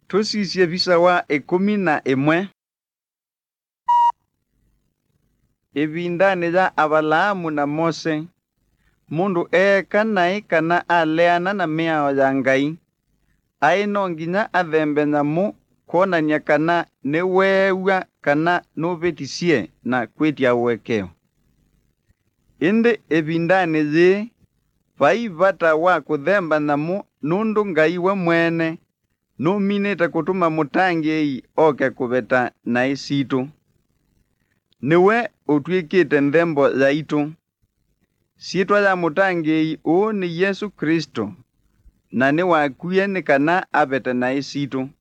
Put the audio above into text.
Tusisie visa wa 11. Ibindani ya Abalaamu na Mose. Mundu kanai kana aleana na miao ya Ngai. Aino nginya athembe nyamu kuonania kana ni wewa kana nubetisie na kwetia wekeo. Indi ibindani yi vai vata wa kuthemba nyamu nundu Ngai we mwene numinite kutuma mutangi oke kubeta na isitu. Niwe utwikite nthembo ya itu. Sietwa ya mutangi uu ni Yesu Kristo, na ni wakuye ni kana abete na isitu.